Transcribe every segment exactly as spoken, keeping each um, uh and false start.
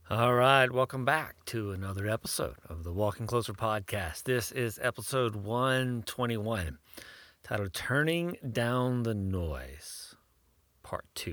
All right, welcome back to another episode of the Walking Closer podcast. This is episode one twenty-one, titled Turning Down the Noise, part two.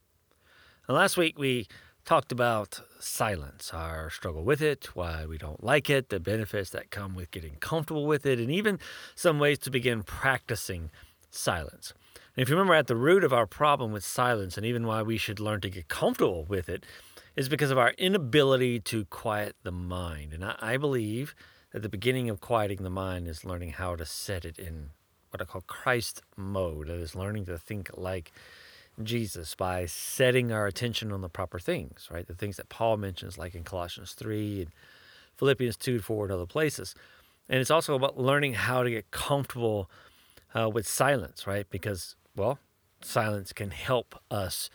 And last week we talked about silence, our struggle with it, why we don't like it, the benefits that come with getting comfortable with it, and even some ways to begin practicing silence. And if you remember, at the root of our problem with silence, and even why we should learn to get comfortable with it, is because of our inability to quiet the mind. And I, I believe that the beginning of quieting the mind is learning how to set it in what I call Christ mode. That is learning to think like Jesus by setting our attention on the proper things, right? The things that Paul mentions, like in Colossians three and Philippians two, four, and other places. And it's also about learning how to get comfortable uh, with silence, right? Because, well, silence can help us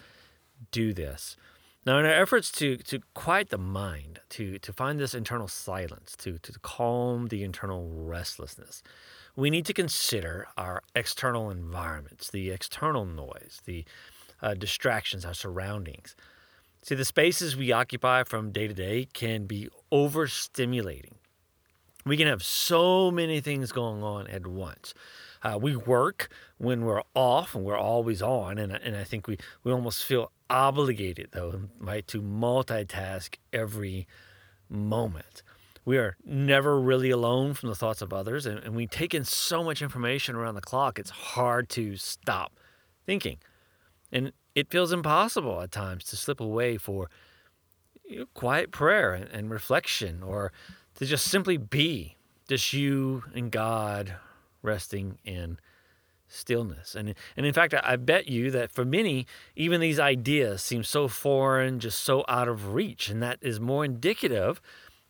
do this. Now, in our efforts to to quiet the mind, to to find this internal silence, to to calm the internal restlessness, we need to consider our external environments, the external noise, the uh, distractions, our surroundings. See, the spaces we occupy from day to day can be overstimulating. We can have so many things going on at once. Uh, we work when we're off and we're always on, and and I think we, we almost feel obligated, though, right, to multitask every moment. We are never really alone from the thoughts of others, and, and we take in so much information around the clock, it's hard to stop thinking. And it feels impossible at times to slip away for you know, quiet prayer and, and reflection, or to just simply be, just you and God resting in stillness. And and in fact, I bet you that for many, even these ideas seem so foreign, just so out of reach. And that is more indicative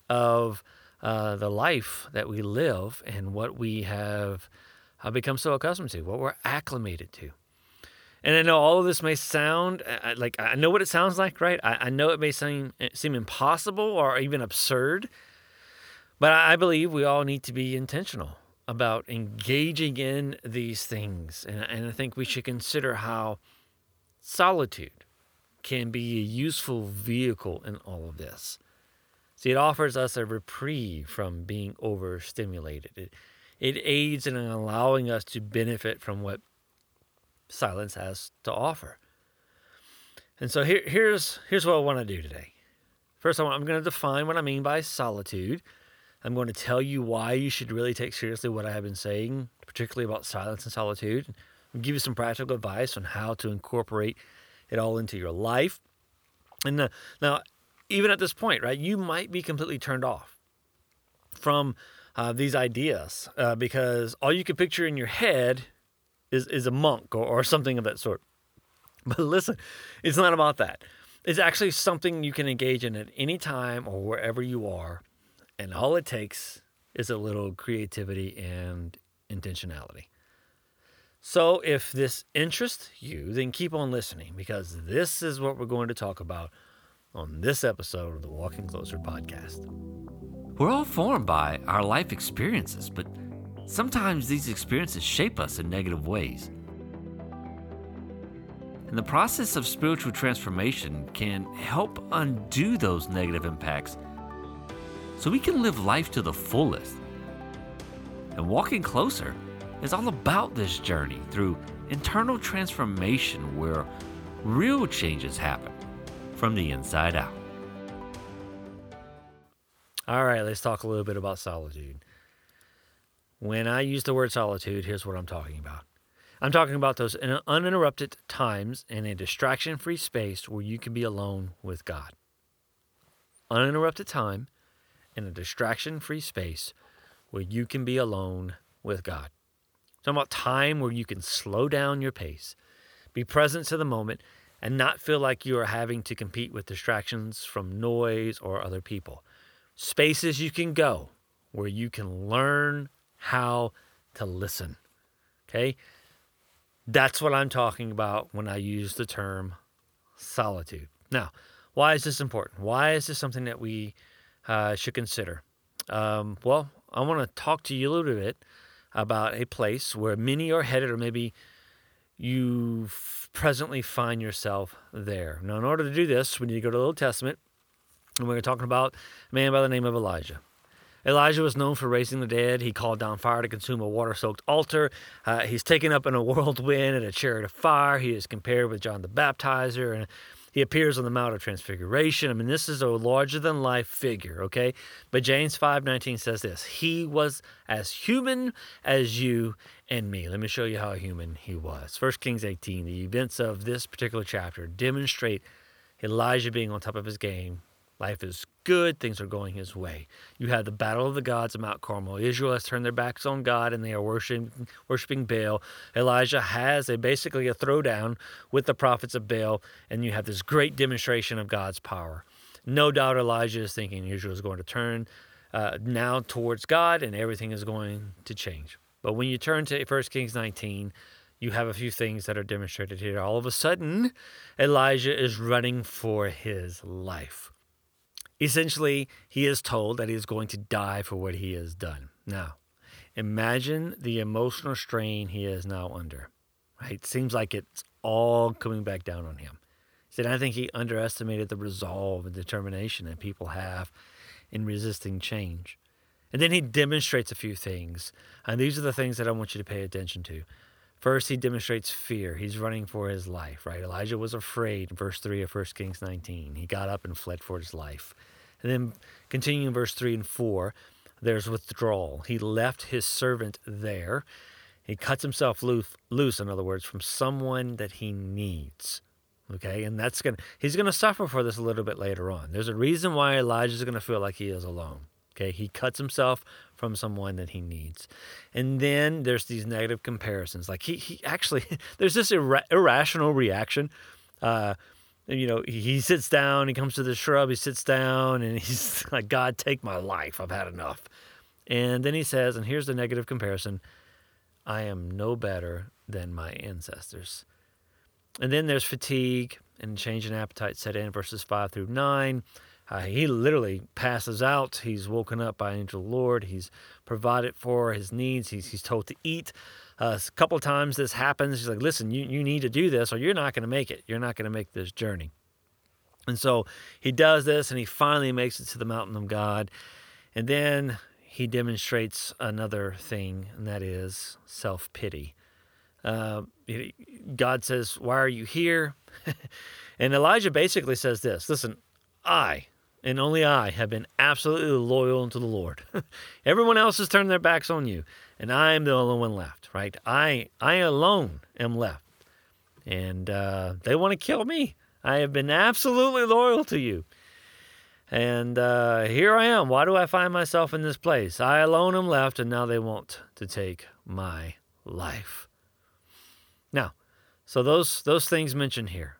of uh, the life that we live and what we have uh, become so accustomed to, what we're acclimated to. And I know all of this may sound uh, like, I know what it sounds like, right? I, I know it may seem, seem impossible or even absurd, but I believe we all need to be intentional about engaging in these things. And, and I think we should consider how solitude can be a useful vehicle in all of this. See, it offers us a reprieve from being overstimulated. It, it aids in allowing us to benefit from what silence has to offer. And so here, here's, here's what I want to do today. First, I'm going to define what I mean by solitude. I'm going to tell you why you should really take seriously what I have been saying, particularly about silence and solitude. I'll give you some practical advice on how to incorporate it all into your life. And uh, now, even at this point, right, you might be completely turned off from uh, these ideas uh, because all you can picture in your head is, is a monk or, or something of that sort. But listen, it's not about that. It's actually something you can engage in at any time or wherever you are. And all it takes is a little creativity and intentionality. So if this interests you, then keep on listening, because this is what we're going to talk about on this episode of the Walking Closer podcast. We're all formed by our life experiences, but sometimes these experiences shape us in negative ways. And the process of spiritual transformation can help undo those negative impacts so we can live life to the fullest. And Walking Closer is all about this journey through internal transformation where real changes happen from the inside out. All right, let's talk a little bit about solitude. When I use the word solitude, here's what I'm talking about. I'm talking about those uninterrupted times in a distraction-free space where you can be alone with God. Uninterrupted time in a distraction-free space where you can be alone with God. I'm talking about time where you can slow down your pace, be present to the moment, and not feel like you are having to compete with distractions from noise or other people. Spaces you can go where you can learn how to listen. Okay? That's what I'm talking about when I use the term solitude. Now, why is this important? Why is this something that we uh, should consider? Um, well, I want to talk to you a little bit about a place where many are headed, or maybe you f- presently find yourself there. Now, in order to do this, we need to go to the Old Testament And we were talking about a man by the name of Elijah. Elijah was known for raising the dead. He called down fire to consume a water-soaked altar. Uh, he's taken up in a whirlwind and a chariot of fire. He is compared with John the Baptizer, and he appears on the Mount of Transfiguration. I mean, this is a larger-than-life figure, okay? But James five nineteen says this: he was as human as you and me. Let me show you how human he was. First Kings eighteen, the events of this particular chapter demonstrate Elijah being on top of his game. Life is good. Things are going his way. You have the battle of the gods of Mount Carmel. Israel has turned their backs on God, and they are worshiping, worshiping Baal. Elijah has a basically a throwdown with the prophets of Baal, and you have this great demonstration of God's power. No doubt Elijah is thinking Israel is going to turn uh, now towards God, and everything is going to change. But when you turn to First Kings nineteen, you have a few things that are demonstrated here. All of a sudden, Elijah is running for his life. Essentially, he is told that he is going to die for what he has done. Now, imagine the emotional strain he is now under. Right? Seems like it's all coming back down on him. He said, I think he underestimated the resolve and determination that people have in resisting change. And then he demonstrates a few things. And these are the things that I want you to pay attention to. First, he demonstrates fear. He's running for his life, right? Elijah was afraid, verse three of First Kings nineteen. He got up and fled for his life. And then continuing in verse three and four, there's withdrawal. He left his servant there. He cuts himself loose, loose, in other words, from someone that he needs. Okay, and that's gonna he's gonna suffer for this a little bit later on. There's a reason why Elijah's gonna feel like he is alone. Okay, he cuts himself from someone that he needs. And then there's these negative comparisons. Like he, he actually, there's this ir- irrational reaction. Uh, you know, he, he sits down, he comes to the shrub, he sits down, and he's like, God, take my life. I've had enough. And then he says, and here's the negative comparison, I am no better than my ancestors. And then there's fatigue and change in appetite set in, verses five through nine. Uh, he literally passes out. He's woken up by an angel of the Lord. He's provided for his needs. He's, he's told to eat. Uh, a couple of times this happens. He's like, listen, you, you need to do this or you're not going to make it. You're not going to make this journey. And so he does this, and he finally makes it to the mountain of God. And then he demonstrates another thing, and that is self-pity. Uh, God says, why are you here? And Elijah basically says this, listen, I... and only I have been absolutely loyal to the Lord. Everyone else has turned their backs on you, and I am the only one left, right? I I alone am left, and uh, they want to kill me. I have been absolutely loyal to you, and uh, here I am. Why do I find myself in this place? I alone am left, and now they want to take my life. Now, so those those things mentioned here.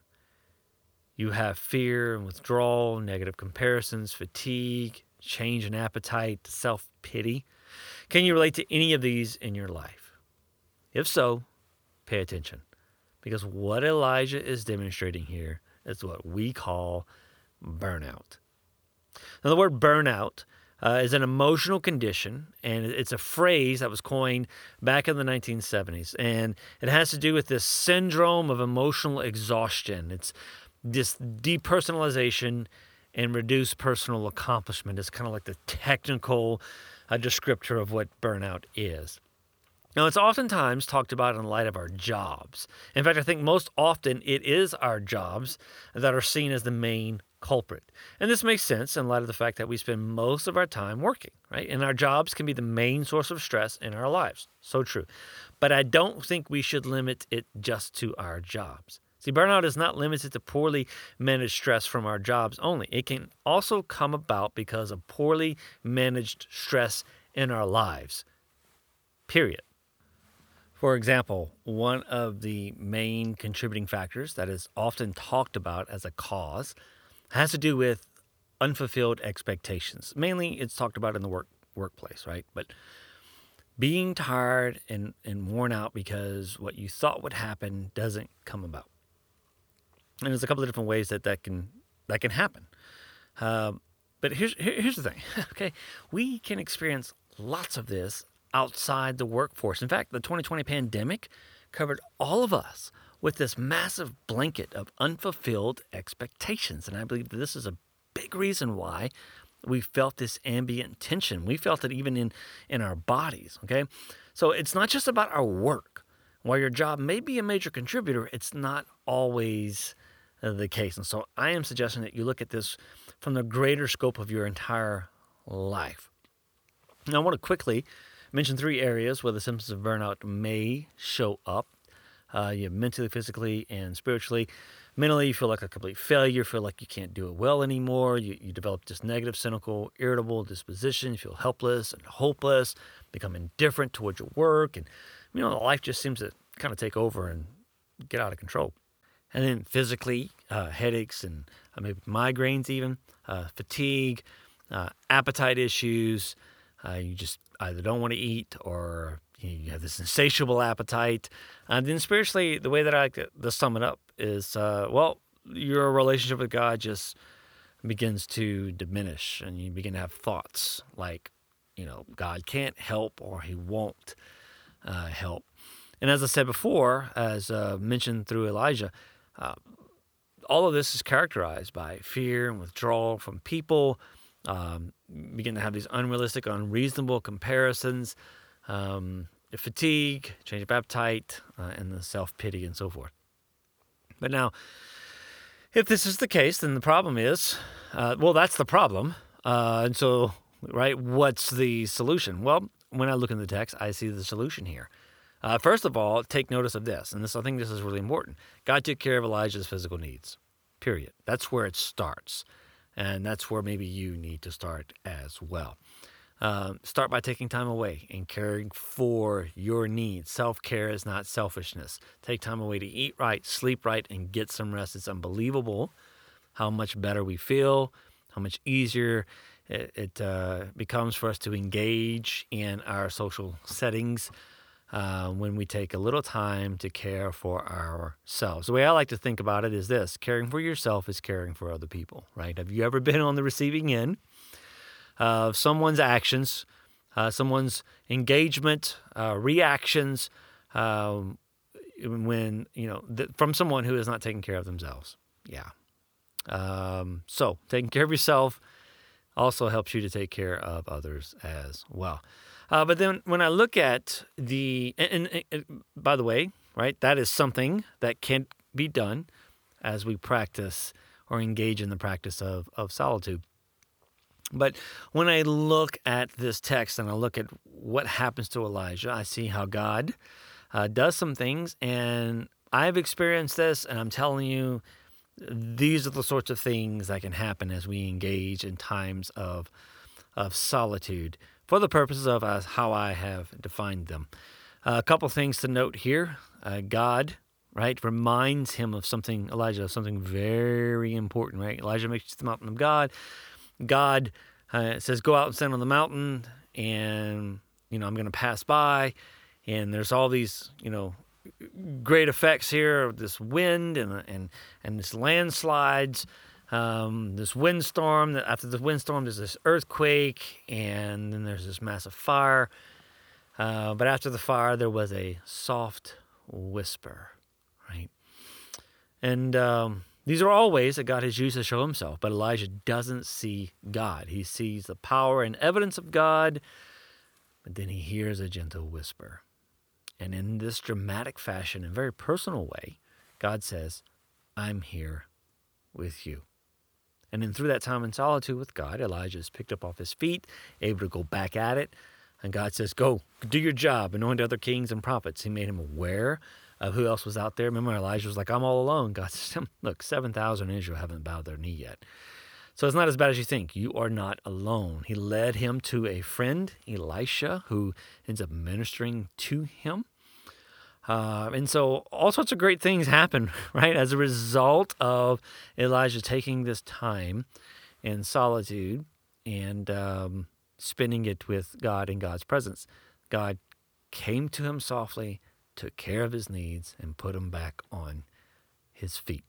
You have fear and withdrawal, negative comparisons, fatigue, change in appetite, self-pity. Can you relate to any of these in your life? If so, pay attention. Because what Elijah is demonstrating here is what we call burnout. Now, the word burnout uh, is an emotional condition, and it's a phrase that was coined back in the nineteen seventies. And it has to do with this syndrome of emotional exhaustion. It's this depersonalization and reduced personal accomplishment is kind of like the technical uh, descriptor of what burnout is. Now, it's oftentimes talked about in light of our jobs. In fact, I think most often it is our jobs that are seen as the main culprit. And this makes sense in light of the fact that we spend most of our time working, right? And our jobs can be the main source of stress in our lives. So true. But I don't think we should limit it just to our jobs. See, burnout is not limited to poorly managed stress from our jobs only. It can also come about because of poorly managed stress in our lives, period. For example, one of the main contributing factors that is often talked about as a cause has to do with unfulfilled expectations. Mainly, it's talked about in the work workplace, right? But being tired and, and worn out because what you thought would happen doesn't come about. And there's a couple of different ways that that can that can happen. Uh, but here's here, here's the thing, okay? We can experience lots of this outside the workforce. In fact, the twenty twenty pandemic covered all of us with this massive blanket of unfulfilled expectations. And I believe that this is a big reason why we felt this ambient tension. We felt it even in, in our bodies, okay? So it's not just about our work. While your job may be a major contributor, it's not always uh, the case. And so I am suggesting that you look at this from the greater scope of your entire life. Now, I want to quickly mention three areas where the symptoms of burnout may show up. Uh, you mentally, physically, and spiritually. Mentally, you feel like a complete failure, feel like you can't do it well anymore. You, you develop this negative, cynical, irritable disposition. You feel helpless and hopeless, become indifferent towards your work. And, you know, life just seems to kind of take over and get out of control. And then physically, uh, headaches and uh, maybe migraines even, uh, fatigue, uh, appetite issues. Uh, you just either don't want to eat or you have this insatiable appetite. And then spiritually, the way that I like to, to sum it up is, uh, well, your relationship with God just begins to diminish, and you begin to have thoughts like, you know, God can't help or he won't uh, help. And as I said before, as uh, mentioned through Elijah, uh, all of this is characterized by fear and withdrawal from people, um, begin to have these unrealistic, unreasonable comparisons, um, fatigue, change of appetite, uh, and the self-pity and so forth. But now, if this is the case, then the problem is, uh, well, that's the problem. Uh, and so, right, what's the solution? Well, when I look in the text, I see the solution here. Uh, first of all, take notice of this, and this I think this is really important. God took care of Elijah's physical needs, period. That's where it starts, and that's where maybe you need to start as well. Uh, start by taking time away and caring for your needs. Self-care is not selfishness. Take time away to eat right, sleep right, and get some rest. It's unbelievable how much better we feel, how much easier it, it uh, becomes for us to engage in our social settings uh, when we take a little time to care for ourselves. The way I like to think about it is this: caring for yourself is caring for other people, right? Have you ever been on the receiving end of someone's actions, uh, someone's engagement, uh, reactions, um, when, you know, th- from someone who is not taking care of themselves? Yeah. Um, so taking care of yourself also helps you to take care of others as well. Uh, but then when I look at the, and, and, and by the way, right, that is something that can be done as we practice or engage in the practice of, of solitude. But when I look at this text and I look at what happens to Elijah, I see how God uh, does some things, and I've experienced this, and I'm telling you, these are the sorts of things that can happen as we engage in times of of solitude for the purposes of uh, how I have defined them. Uh, a couple things to note here. Uh, God, right, reminds him of something, Elijah, of something very important, right? Elijah makes the mountain of God. God uh, says, go out and stand on the mountain, and, you know, I'm going to pass by, and there's all these, you know, great effects here of this wind and and and this landslides, um, this windstorm. After the windstorm, there's this earthquake, and then there's this massive fire. Uh, but after the fire, there was a soft whisper, right? And um, these are all ways that God has used to show himself, but Elijah doesn't see God. He sees the power and evidence of God, but then he hears a gentle whisper. And in this dramatic fashion, in a very personal way, God says, I'm here with you. And then through that time in solitude with God, Elijah is picked up off his feet, able to go back at it. And God says, go, do your job, anoint other kings and prophets. He made him aware of who else was out there. Remember, Elijah was like, I'm all alone. God says, look, seven thousand in Israel haven't bowed their knee yet. So it's not as bad as you think. You are not alone. He led him to a friend, Elisha, who ends up ministering to him. Uh, and so all sorts of great things happen, right, as a result of Elijah taking this time in solitude and um, spending it with God in God's presence. God came to him softly, took care of his needs, and put him back on his feet.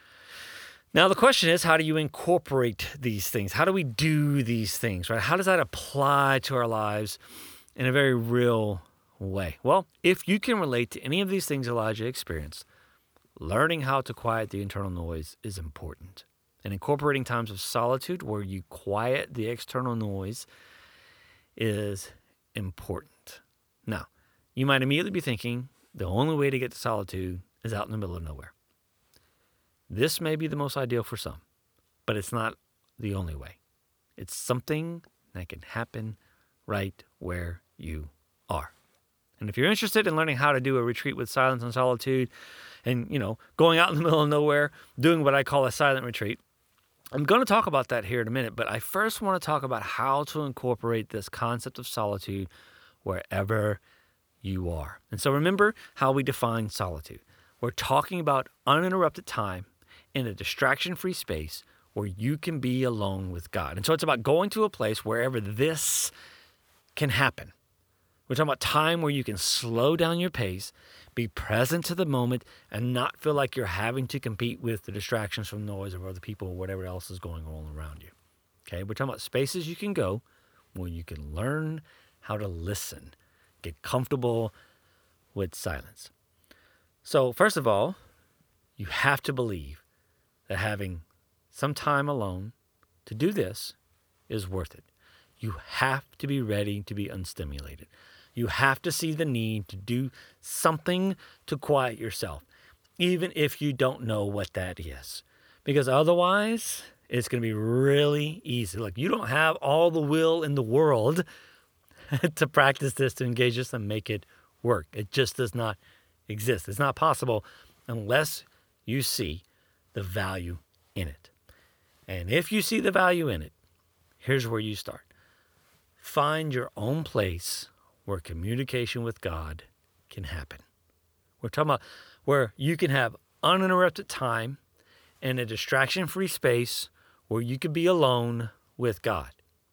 Now, the question is, how do you incorporate these things? How do we do these things, right? How does that apply to our lives in a very real way? Well, if you can relate to any of these things Elijah experienced, learning how to quiet the internal noise is important. And incorporating times of solitude where you quiet the external noise is important. Now, you might immediately be thinking the only way to get to solitude is out in the middle of nowhere. This may be the most ideal for some, but it's not the only way. It's something that can happen right where you are. And if you're interested in learning how to do a retreat with silence and solitude and, you know, going out in the middle of nowhere, doing what I call a silent retreat, I'm going to talk about that here in a minute, but I first want to talk about how to incorporate this concept of solitude wherever you are. And so remember how we define solitude. We're talking about uninterrupted time in a distraction-free space where you can be alone with God. And so it's about going to a place wherever this can happen. We're talking about time where you can slow down your pace, be present to the moment, and not feel like you're having to compete with the distractions from noise of other people or whatever else is going on around you. Okay, we're talking about spaces you can go where you can learn how to listen, get comfortable with silence. So first of all, you have to believe that having some time alone to do this is worth it. You have to be ready to be unstimulated. You have to see the need to do something to quiet yourself, even if you don't know what that is. Because otherwise, it's going to be really easy. Like, you don't have all the will in the world to practice this, to engage this, and make it work. It just does not exist. It's not possible unless you see the value in it. And if you see the value in it, here's where you start. Find your own place where communication with God can happen. We're talking about where you can have uninterrupted time in a distraction-free space where you can be alone with God.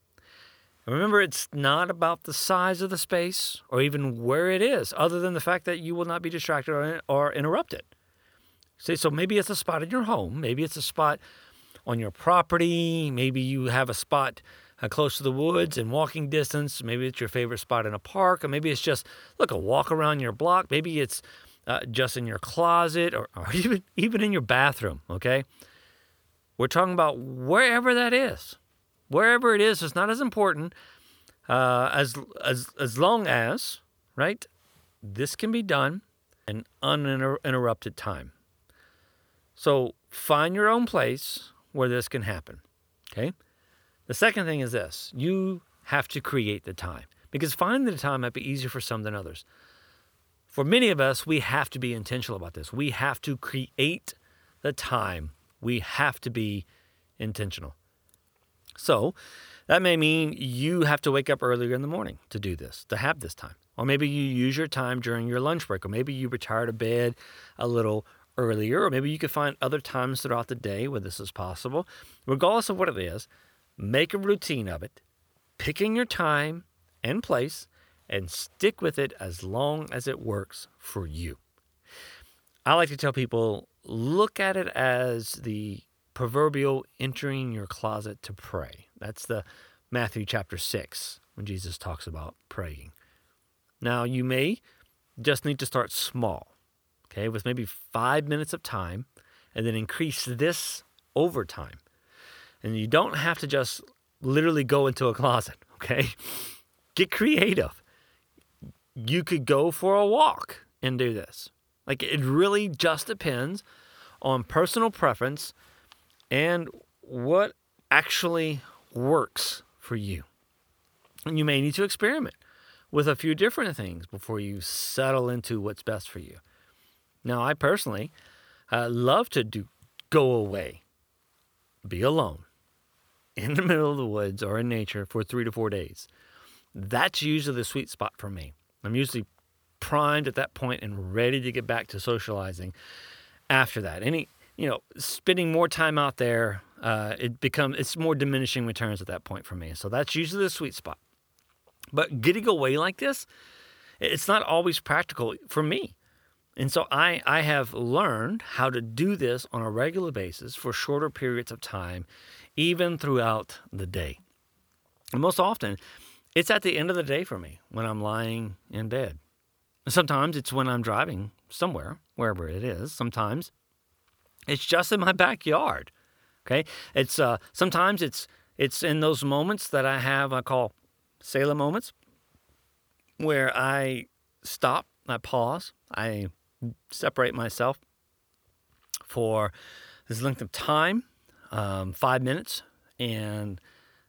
And remember, it's not about the size of the space or even where it is, other than the fact that you will not be distracted or, or interrupted. See, so maybe it's a spot in your home. Maybe it's a spot on your property. Maybe you have a spot Uh, close to the woods and walking distance. Maybe it's your favorite spot in a park, or maybe it's just, look, a walk around your block. Maybe it's uh, just in your closet or, or even, even in your bathroom, okay? We're talking about wherever that is. Wherever it is, it's not as important uh, as, as, as long as, right, this can be done in uninterrupted time. So find your own place where this can happen, okay? The second thing is this. You have to create the time, because finding the time might be easier for some than others. For many of us, we have to be intentional about this. We have to create the time. We have to be intentional. So that may mean you have to wake up earlier in the morning to do this, to have this time. Or maybe you use your time during your lunch break, or maybe you retire to bed a little earlier, or maybe you could find other times throughout the day where this is possible. Regardless of what it is, make a routine of it, picking your time and place, and stick with it as long as it works for you. I like to tell people, look at it as the proverbial entering your closet to pray. That's the Matthew chapter six, when Jesus talks about praying. Now, you may just need to start small, okay, with maybe five minutes of time, and then increase this over time. And you don't have to just literally go into a closet, okay? Get creative. You could go for a walk and do this. Like, it really just depends on personal preference and what actually works for you. And you may need to experiment with a few different things before you settle into what's best for you. Now, I personally uh, love to do go away, be alone, in the middle of the woods or in nature for three to four days. That's usually the sweet spot for me. I'm usually primed at that point and ready to get back to socializing after that. Any, you know, spending more time out there, uh, it becomes, it's more diminishing returns at that point for me. So that's usually the sweet spot. But getting away like this, it's not always practical for me. And so I, I have learned how to do this on a regular basis for shorter periods of time, even throughout the day. And most often, it's at the end of the day for me when I'm lying in bed. Sometimes it's when I'm driving somewhere, wherever it is. Sometimes it's just in my backyard. Okay, it's uh, sometimes it's it's in those moments that I have I call Selah moments, where I stop, I pause, I separate myself for this length of time, um, five minutes, and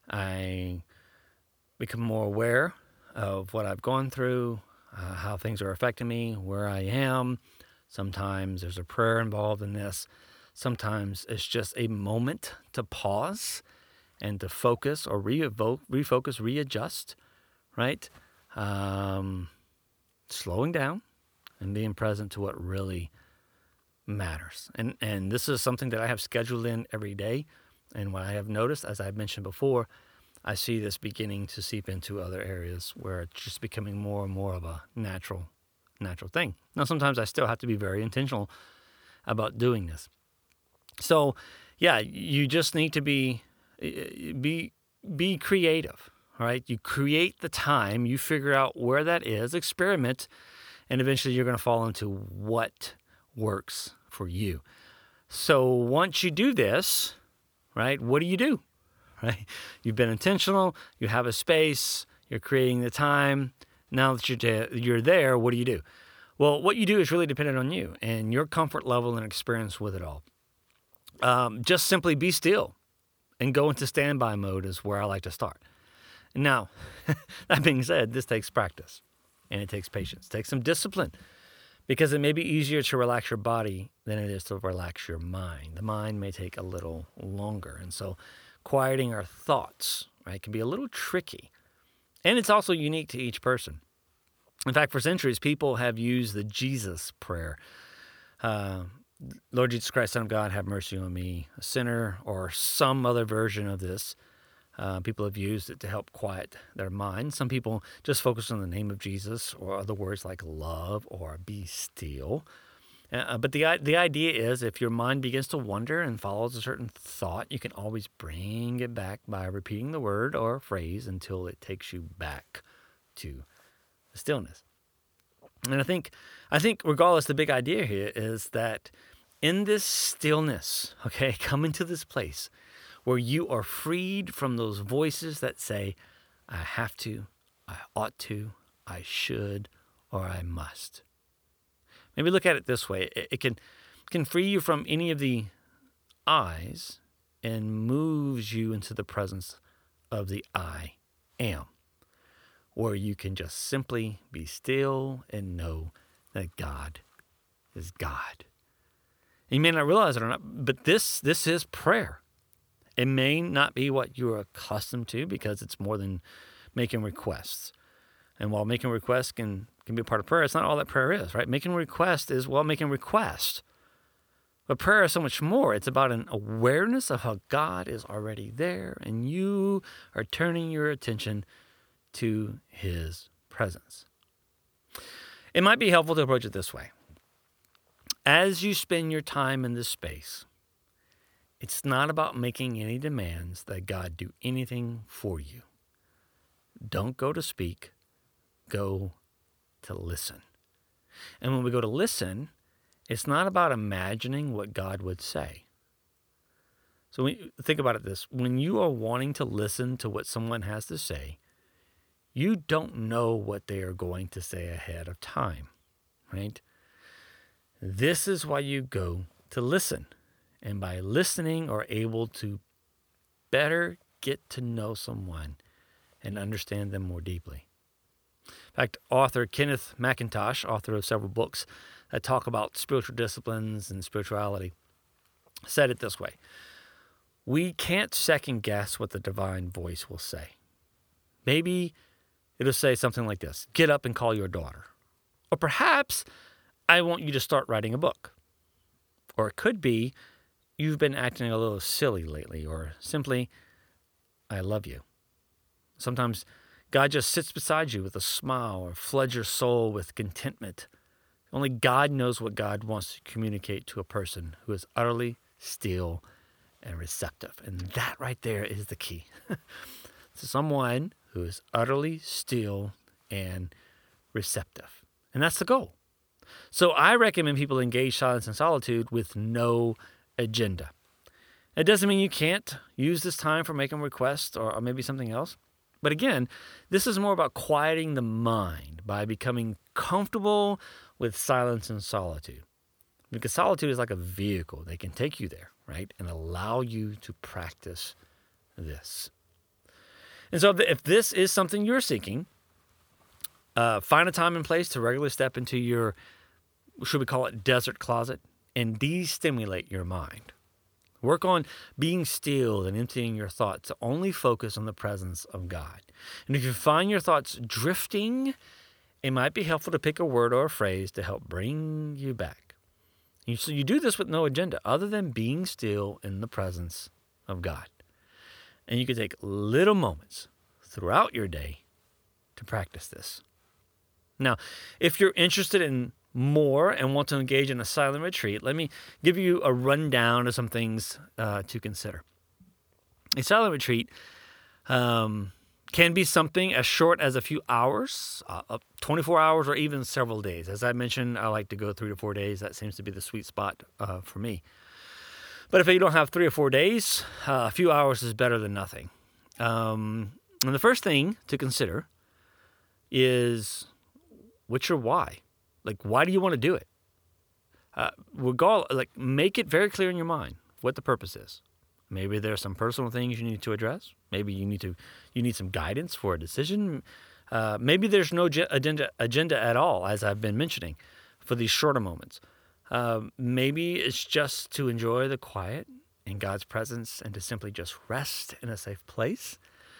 I become more aware of what I've gone through, uh, how things are affecting me, where I am. Sometimes there's a prayer involved in this. Sometimes it's just a moment to pause and to focus or re-evoke, refocus, readjust, right? Um, slowing down and being present to what really matters. And and this is something that I have scheduled in every day. And what I have noticed, as I've mentioned before, I see this beginning to seep into other areas where it's just becoming more and more of a natural, natural thing. Now, sometimes I still have to be very intentional about doing this. So, yeah, you just need to be be be creative, right? You create the time, you figure out where that is, experiment, and eventually you're going to fall into what works for you. So once you do this, right, what do you do? Right? You've been intentional, you have a space, you're creating the time. Now that you're, de- you're there, what do you do? Well, what you do is really dependent on you and your comfort level and experience with it all. Um, just simply be still and go into standby mode is where I like to start. Now, that being said, this takes practice and it takes patience. It takes some discipline because it may be easier to relax your body than it is to relax your mind. The mind may take a little longer. And so quieting our thoughts, right, can be a little tricky. And it's also unique to each person. In fact, for centuries, people have used the Jesus prayer. Uh, Lord Jesus Christ, Son of God, have mercy on me, a sinner, or some other version of this. Uh, people have used it to help quiet their mind. Some people just focus on the name of Jesus or other words like love or be still. Uh, but the the idea is if your mind begins to wander and follows a certain thought, you can always bring it back by repeating the word or phrase until it takes you back to the stillness. And I think, I think regardless, the big idea here is that in this stillness, okay, come into this place where you are freed from those voices that say, I have to, I ought to, I should, or I must. Maybe look at it this way. It, it can can free you from any of the I's and moves you into the presence of the I am, where you can just simply be still and know that God is God. And you may not realize it or not, but this this is prayer. It may not be what you're accustomed to because it's more than making requests. And while making requests can, can be a part of prayer, it's not all that prayer is, right? Making request is, well, making request. But prayer is so much more. It's about an awareness of how God is already there and you are turning your attention to his presence. It might be helpful to approach it this way. As you spend your time in this space, it's not about making any demands that God do anything for you. Don't go to speak, go to listen. And when we go to listen, it's not about imagining what God would say. So when you think about it this, when you are wanting to listen to what someone has to say, you don't know what they are going to say ahead of time, right? This is why you go to listen. And by listening are able to better get to know someone and understand them more deeply. In fact, author Kenneth McIntosh, author of several books that talk about spiritual disciplines and spirituality, said it this way. We can't second guess what the divine voice will say. Maybe it'll say something like this, get up and call your daughter. Or perhaps, I want you to start writing a book. Or it could be, you've been acting a little silly lately, or simply, I love you. Sometimes God just sits beside you with a smile or floods your soul with contentment. Only God knows what God wants to communicate to a person who is utterly still and receptive. And that right there is the key. To someone who is utterly still and receptive. And that's the goal. So I recommend people engage silence and solitude with no agenda. It doesn't mean you can't use this time for making requests or, or maybe something else. But again, this is more about quieting the mind by becoming comfortable with silence and solitude. Because solitude is like a vehicle. They can take you there, right? And allow you to practice this. And so if this is something you're seeking, uh, find a time and place to regularly step into your, should we call it desert closet, and de-stimulate your mind. Work on being still and emptying your thoughts to only focus on the presence of God. And if you find your thoughts drifting, it might be helpful to pick a word or a phrase to help bring you back. You, so you do this with no agenda other than being still in the presence of God. And you can take little moments throughout your day to practice this. Now, if you're interested in more and want to engage in a silent retreat, let me give you a rundown of some things uh, to consider. A silent retreat um, can be something as short as a few hours, uh, twenty-four hours, or even several days. As I mentioned, I like to go three to four days. That seems to be the sweet spot uh, for me. But if you don't have three or four days, uh, a few hours is better than nothing. Um, and the first thing to consider is, what's your why? Like, why do you want to do it? Uh, regardless, like, make it very clear in your mind what the purpose is. Maybe there are some personal things you need to address. Maybe you need to you need some guidance for a decision. Uh, maybe there's no agenda agenda at all, as I've been mentioning, for these shorter moments. Uh, maybe it's just to enjoy the quiet in God's presence and to simply just rest in a safe place.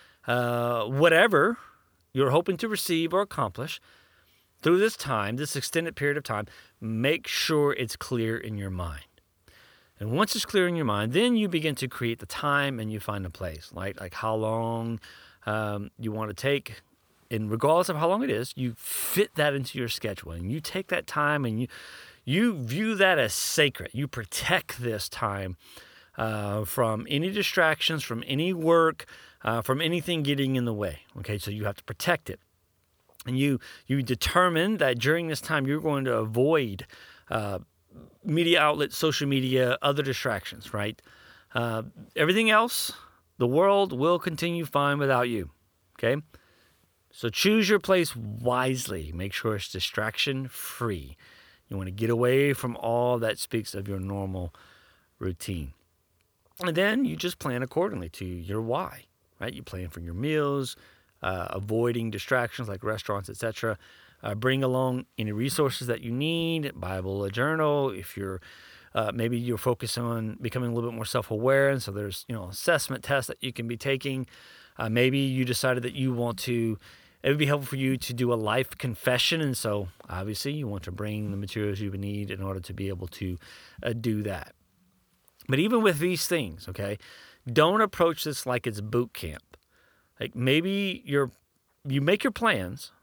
Uh, whatever you're hoping to receive or accomplish through this time, this extended period of time, make sure it's clear in your mind. And once it's clear in your mind, then you begin to create the time and you find a place, right? Like how long um, you want to take. And regardless of how long it is, you fit that into your schedule. And you take that time and you you view that as sacred. You protect this time uh, from any distractions, from any work, uh, from anything getting in the way. Okay, so you have to protect it. And you you determine that during this time you're going to avoid uh, media outlets, social media, other distractions, right? Uh, everything else, the world will continue fine without you, okay? So choose your place wisely. Make sure it's distraction-free. You want to get away from all that speaks of your normal routine. And then you just plan accordingly to your why, right? You plan for your meals, uh, avoiding distractions like restaurants, et cetera. Uh, bring along any resources that you need, Bible, a journal. If you're uh, maybe you're focused on becoming a little bit more self-aware, and so there's you know assessment tests that you can be taking. Uh, maybe you decided that you want to. It would be helpful for you to do a life confession, and so obviously you want to bring the materials you would need in order to be able to uh, do that. But even with these things, okay, don't approach this like it's boot camp. Like maybe you're you make your plans.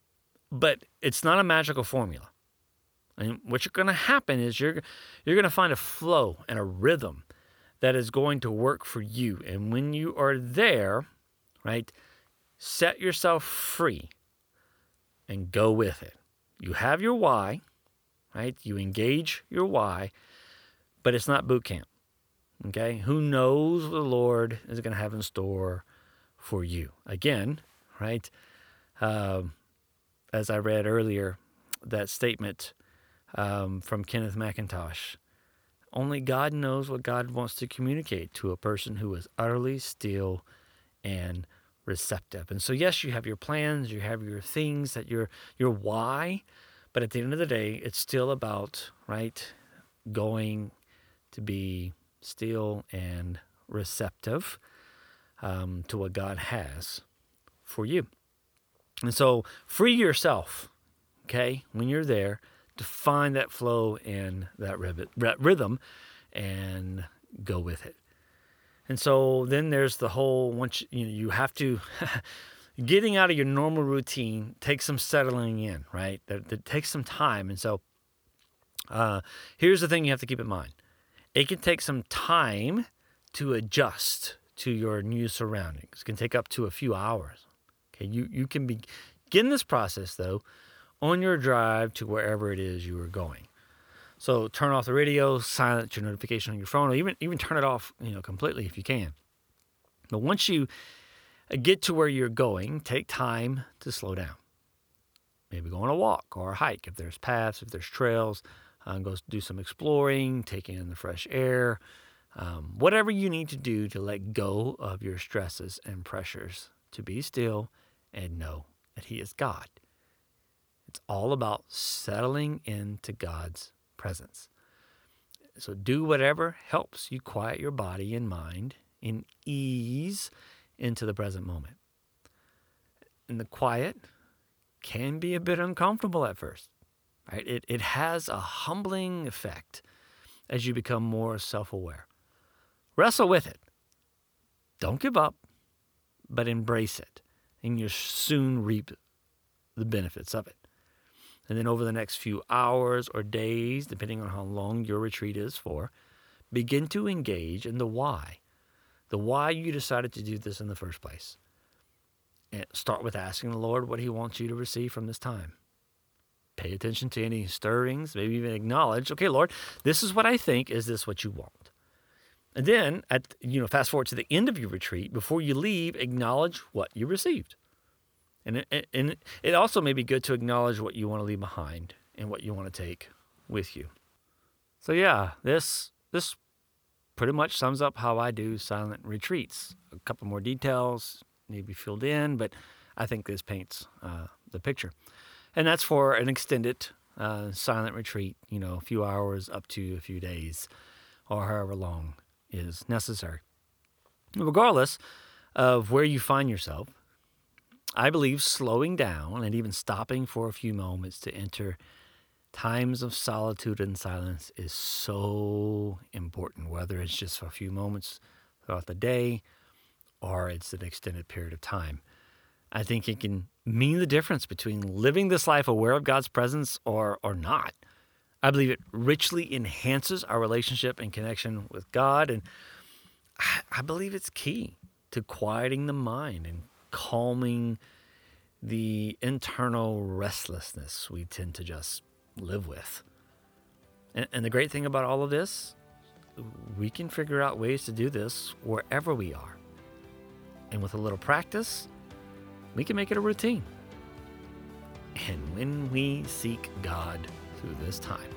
But it's not a magical formula. And what's going to happen is you're you're going to find a flow and a rhythm that is going to work for you. And when you are there, right, set yourself free and go with it. You have your why, right? You engage your why, but it's not boot camp. Okay? Who knows what the Lord is going to have in store for you? Again, right? Um As I read earlier, that statement um, from Kenneth McIntosh, only God knows what God wants to communicate to a person who is utterly still and receptive. And so, yes, you have your plans, you have your things, that your your why, but at the end of the day, it's still about, right, going to be still and receptive um, to what God has for you. And so free yourself, okay, when you're there to find that flow and that rhythm and go with it. And so then there's the whole, once you, know, you have to, getting out of your normal routine takes some settling in, right? That, that takes some time. And so uh, here's the thing you have to keep in mind. It can take some time to adjust to your new surroundings. It can take up to a few hours. Okay, you, you can begin this process, though, on your drive to wherever it is you are going. So turn off the radio, silence your notification on your phone, or even even turn it off, you know, completely if you can. But once you get to where you're going, take time to slow down. Maybe go on a walk or a hike if there's paths, if there's trails. Uh, go do some exploring, take in the fresh air. Um, whatever you need to do to let go of your stresses and pressures, to be still and know that He is God. It's all about settling into God's presence. So do whatever helps you quiet your body and mind and ease into the present moment. And the quiet can be a bit uncomfortable at first, right? It, it has a humbling effect as you become more self-aware. Wrestle with it. Don't give up, but embrace it, and you'll soon reap the benefits of it. And then over the next few hours or days, depending on how long your retreat is for, begin to engage in the why. The why you decided to do this in the first place. And start with asking the Lord what He wants you to receive from this time. Pay attention to any stirrings, maybe even acknowledge, okay, Lord, this is what I think. Is this what you want? And then, at you know, fast forward to the end of your retreat, before you leave, acknowledge what you received. And it, and it also may be good to acknowledge what you want to leave behind and what you want to take with you. So yeah, this this pretty much sums up how I do silent retreats. A couple more details need to be filled in, but I think this paints uh, the picture. And that's for an extended uh, silent retreat, you know, a few hours up to a few days or however long is necessary. Regardless of where you find yourself, I believe slowing down and even stopping for a few moments to enter times of solitude and silence is so important, whether it's just for a few moments throughout the day or it's an extended period of time. I think it can mean the difference between living this life aware of God's presence or or not. I believe it richly enhances our relationship and connection with God, and I, I believe it's key to quieting the mind and calming the internal restlessness we tend to just live with. And, and the great thing about all of this, we can figure out ways to do this wherever we are. And with a little practice, we can make it a routine. And when we seek God through this time,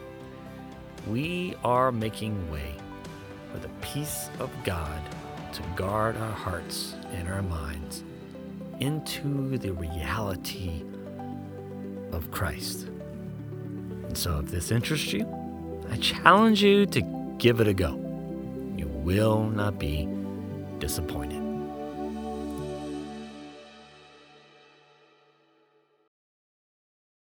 we are making way for the peace of God to guard our hearts and our minds into the reality of Christ. And so if this interests you, I challenge you to give it a go. You will not be disappointed.